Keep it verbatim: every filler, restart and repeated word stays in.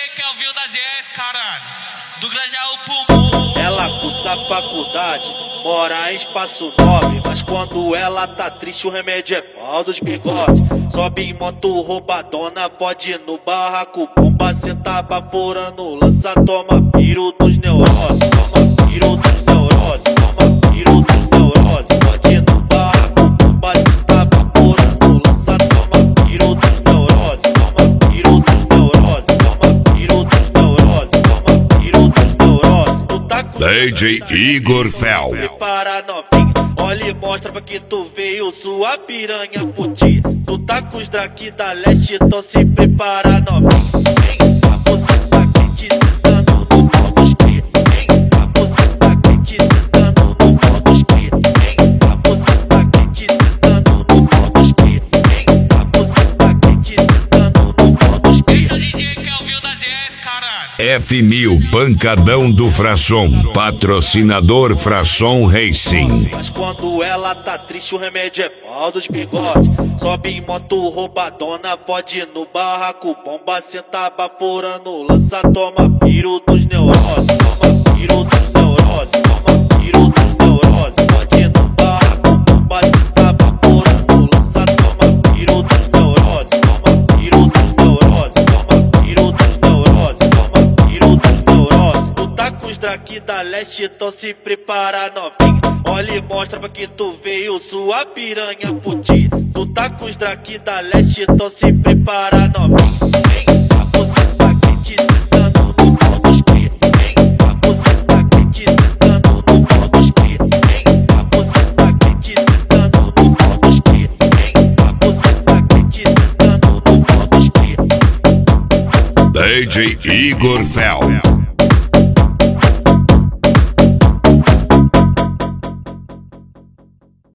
Kelvin da Z S, caralho. Do Grajaú Pulmão. Ela cursa faculdade, mora em espaço nobre, mas quando ela tá triste o remédio é pau dos bigodes. Sobe em moto roubadona, pode ir no barraco, bomba, cê tá baforando, lança, toma piro dos neuroses, toma piro dos neuroses, toma piro dos neuroses. Pode ir no barraco, bomba, cê tá baforando, lança, toma piro dos neuroses, toma piro dos neuroses, toma piro dos neuroses, toma piro dos neuroses. Tu tá com D J Igor Fel. Prepara novinha, olha e mostra pra que tu veio, sua piranha puti. Tu tá com os draki da leste, então se prepara novinha. Vem cá, você tá quente, sentando no pau dos cria. Vem cá, você tá quente, sentando no pau dos cria. Vem cá, você tá quente, sentando no pau dos cria. Vem cá, você tá quente, sentando no pau dos cria. Esse é o D J Kelvin da Z S, caralho. F mil, pancadão do Fração, patrocinador Fração Racing. Mas quando ela tá triste o remédio é pau dos bigodes. Sobe em moto roubadona, pode ir no barraco, bomba, cê tá baforando, lança, toma piro dos neuroses, toma piro dos neuroses, toma piro dos neuroses. Pode ir no barraco, bomba, cê tá baforando, lança, toma piro dos neuroses, toma piro dos neuroses, toma piro dos neuroses, toma piro dos neuroses. Tu tá com os draki da leste, então se prepara novinha. Olha e mostra pra que tu veio, sua piranha puti. Tu tá com os draki da leste, então se prepara novinha. Vem cá, você tá quente, sentando no pau dos cria. Vem cá, você tá quente, sentando no pau dos cria. Vem cá, você tá quente, sentando no pau dos cria. Vem cá, você tá quente, sentando no pau dos cria. D J Igor Fel.